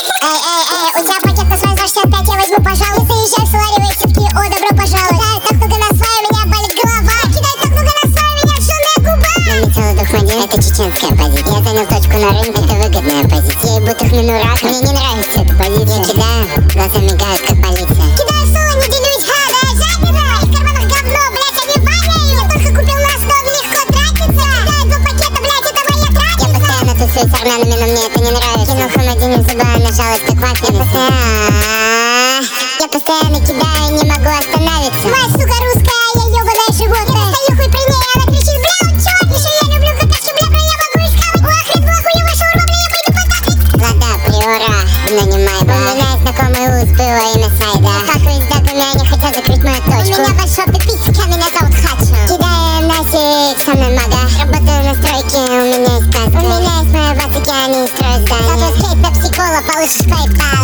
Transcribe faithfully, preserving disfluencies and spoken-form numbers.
Эй, эй, эй, у тебя пакет на свои за шестьдесят пять, я возьму, пожалуй. Заезжаю в Соларево и сетки, о, добро пожаловать. Кидаю так много на свай, у меня болит голова. Кидаю так много на свай, у меня жженая губа. Налетела Духмадин, это чеченская позиция. Я занял точку на рынке, это выгодная позиция. Я ебу тухмину рак, мне не нравится эта позиция. Я кидаю, глаза мигают, как полиция. Кидаю соло, не делюсь, ха, да, жадина. В моих карманах говно, блять, они воняют. Я только купил на сто, легко тратится. Кидаю два пакета, блять, это моя тратица. Я постоянно тусуюсь с армянами, но мне это не нравится. Кинул Хамадин в зуба, нажалась как вафельница. Я постоянно кидаю, не могу остановиться. Мать, сука, русская, я ебаное животное. Достаю хуй при ней, она кричит, бля, он чёрт. Еще я люблю какашки, бля, бля, я могу искать. Ох, ребла, хуева шаурма, бля, я приду потакать. Лада, приора, нанимай ба. У меня знакомый ус, было имя Сайда. Как вы с даками, они хотят закрыть мою У точку. меня большой пиписька, меня зовут Хачу. Кидаем насик, со мной мага. Работаю на стройке, у меня есть каска. У меня есть моя база, они строят здания. Зато скейт, пепси, кола, получишь PayPal.